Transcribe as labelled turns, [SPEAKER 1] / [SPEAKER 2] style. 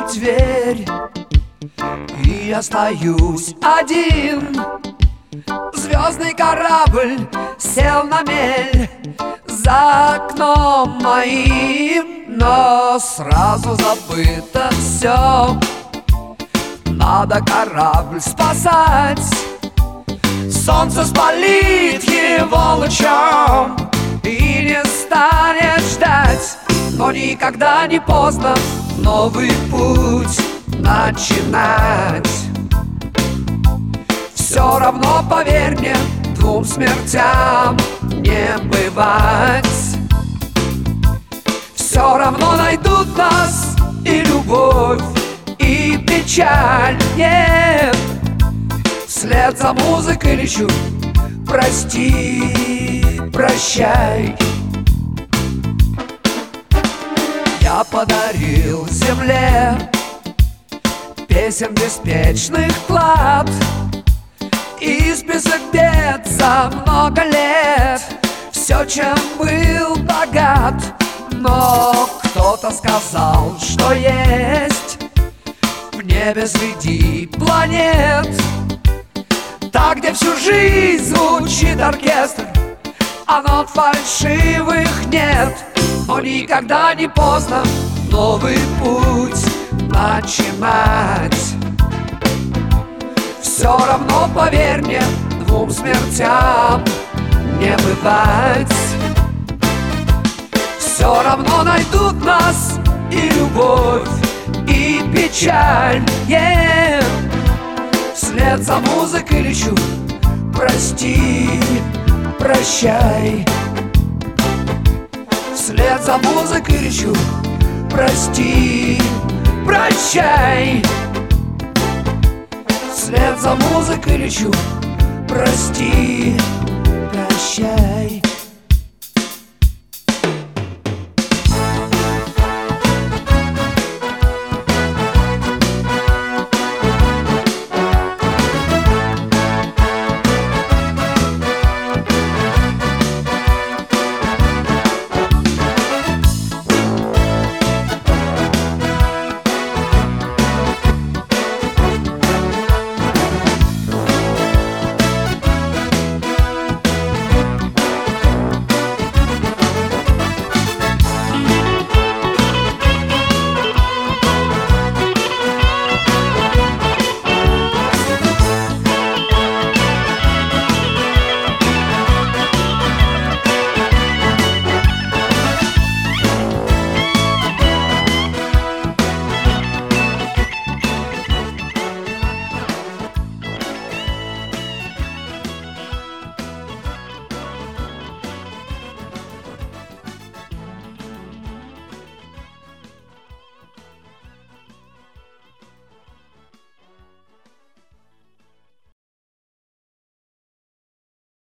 [SPEAKER 1] дверь и остаюсь один. Звездный корабль сел на мель за окном моим, но сразу забыто все. Надо корабль спасать, солнце спалит его лучом и не станет ждать. Но никогда не поздно новый путь начинать. Все равно, поверь мне, двум смертям не бывать. Все равно найдут нас и любовь, и печаль. Вслед за музыкой лечу, прости, прощай. Я подарил земле песен беспечных клад и список бед за много лет, все, чем был богат. Но кто-то сказал, что есть в небе среди планет та, где всю жизнь звучит оркестр, а нот фальшивых нет. Но никогда не поздно новый путь начинать. Все равно, поверь мне, двум смертям не бывать. Все равно найдут нас и любовь, и печаль. Вслед за музыкой лечу, прости, прощай. Вслед за музыкой лечу, прости, прощай. Вслед за музыкой лечу, прости, прощай.